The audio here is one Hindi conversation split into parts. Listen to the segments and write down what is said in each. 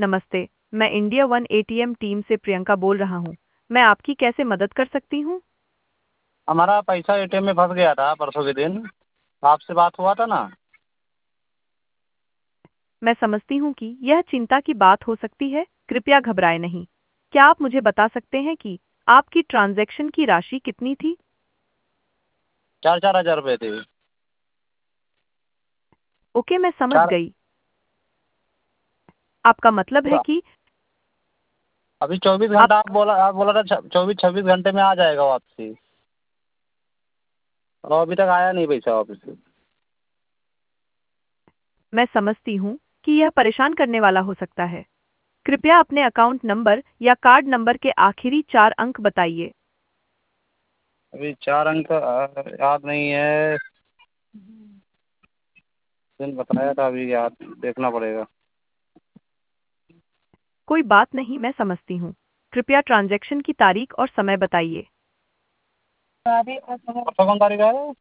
नमस्ते, मैं इंडिया वन एटीएम टीम से प्रियंका बोल रहा हूँ। मैं आपकी कैसे मदद कर सकती हूँ? हमारा पैसा एटीएम में फंस गया था परसों के दिन। आपसे बात हुआ था ना। मैं समझती हूँ कि यह चिंता की बात हो सकती है। कृपया घबराएं नहीं। क्या आप मुझे बता सकते हैं कि आपकी ट्रांजैक्शन की राशि कितनी थी? 4,000 रुपये थे। ओके, मैं समझ चार। गई। आपका मतलब है कि अभी 24 घंटा आप आप बोला था 24-26 घंटे में आ जाएगा वापसी। और अभी तक आया नहीं पैसा वापस से। मैं समझती हूँ कि यह परेशान करने वाला हो सकता है। कृपया अपने अकाउंट नंबर या कार्ड नंबर के आखिरी 4 अंक बताइए। अभी 4 अंक याद नहीं है। दिन बताया था, अभी याद देखना पड़ेगा। कोई बात नहीं, मैं समझती हूँ। कृपया ट्रांजैक्शन की तारीख और समय बताइए। परसों कौन तारीख है?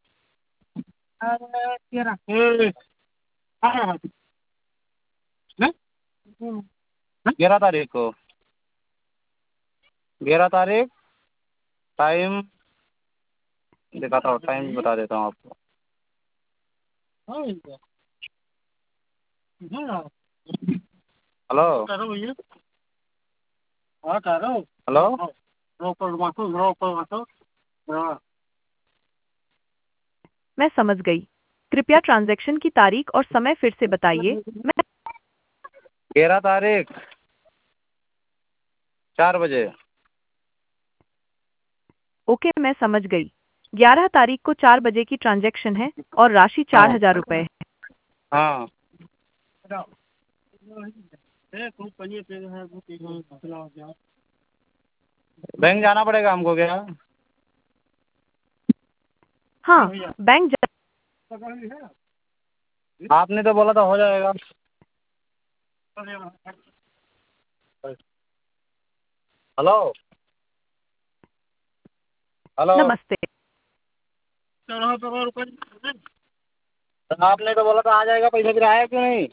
11 तारीख को। 11 तारीख। टाइम दिखाता हूँ, टाइम भी बता देता हूँ आपको। हेलो। हेलो। मैं समझ गई। कृपया ट्रांजैक्शन की तारीख और समय फिर से बताइए। मैं 11 तारीख 4 बजे। ओके, मैं समझ गई। 11 तारीख को 4 बजे की ट्रांजैक्शन है और राशि हाँ 4,000 रुपये है। हाँ। बैंक जाना पड़ेगा हमको क्या? हाँ, बैंक आपने तो बोला था हो जाएगा। हेलो। हेलो। नमस्ते। तो आपने तो बोला था आ जाएगा पैसा, फिर आया क्यों नहीं?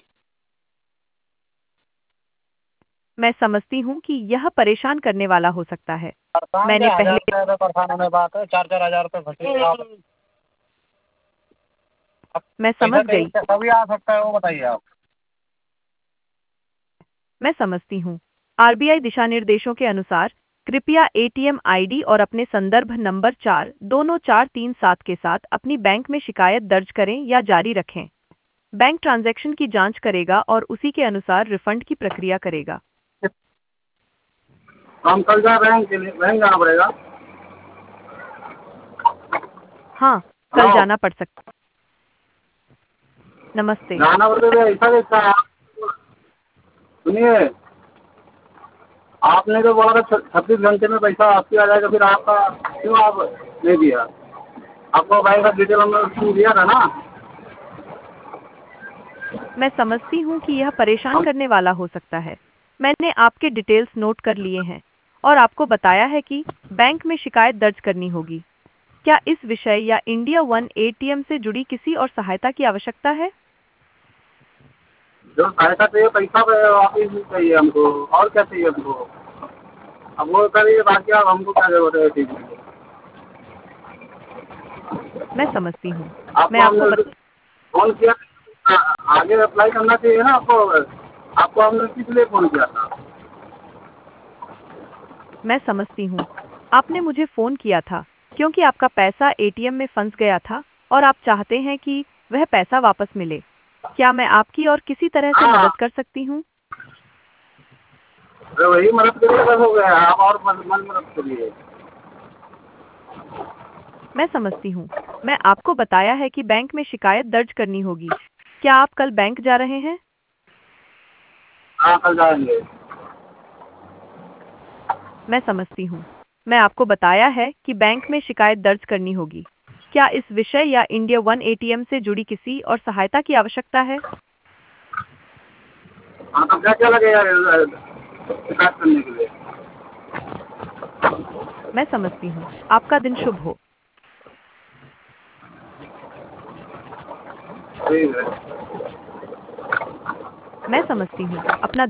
मैं समझती हूँ कि यह परेशान करने वाला हो सकता है। परेशान मैंने क्या, हजार पहले रुपये तो परेशान होने बात है। 4-4 हज़ार रुपये फंसे आप। अब मैं पैसा समझ गई। कभी आ सकता है वो बताइए आप। मैं समझती हूँ। आरबीआई दिशा निर्देशों के अनुसार कृपया एटीएम आईडी और अपने संदर्भ नंबर 4 2337 के साथ अपनी बैंक में शिकायत दर्ज करें या जारी रखें। बैंक ट्रांजैक्शन की जांच करेगा और उसी के अनुसार रिफंड की प्रक्रिया करेगा। हम कल जा रहे हैं के लिए, बैंक जाना पड़ेगा। हाँ, कल हेलो। जाना पड़ सकता। नमस्ते। जाना पड़ता है ऐसा कैसा है? सुनिए, आपने तो बोला था 26 घंटे में पैसा आपके आ जाएगा, फिर आपका क्यों आप नहीं दिया? आपको बैंक का डिटेल हमने दिया था ना। मैं समझती हूँ कि यह परेशान हम करने वाला हो सकता है। मैंने आपके डिटेल्स नोट कर लिए हैं और आपको बताया है कि बैंक में शिकायत दर्ज करनी होगी। क्या इस विषय या इंडिया वन एटीएम से जुड़ी किसी और सहायता की आवश्यकता है? जो सहायता चाहिए पैसा वापिस चाहिए हमको, और क्या चाहिए हमको? अब वो करिए, बाकी आप हमको क्या जरूरत है चीज़ की? मैं समझती हूँ। मैं आपको आपको हमने फोन किया, आगे अप्लाई करना चाहिए ना आपको। आपको हमने किस लिए फोन किया था? मैं समझती हूँ। आपने मुझे फ़ोन किया था क्योंकि आपका पैसा एटीएम में फंस गया था और आप चाहते हैं कि वह पैसा वापस मिले। क्या मैं आपकी और किसी तरह से हाँ, मदद कर सकती हूँ? तो वही मदद करिए, बस हो गया। आप और मदद करिए। मैं समझती हूँ। मैं आपको बताया है कि बैंक में शिकायत दर्ज करनी होगी। क्या आप कल बैंक जा रहे हैं? हाँ, कल जाएंगे। मैं समझती हूँ। मैं आपको बताया है कि बैंक में शिकायत दर्ज करनी होगी। क्या इस विषय या इंडिया वन एटीएम से जुड़ी किसी और सहायता की आवश्यकता है? हाँ, तो क्या क्या लगेगा शिकायत करने के लिए? मैं समझती हूँ। आपका दिन शुभ हो। ठीक है। मैं समझती हूँ। अपना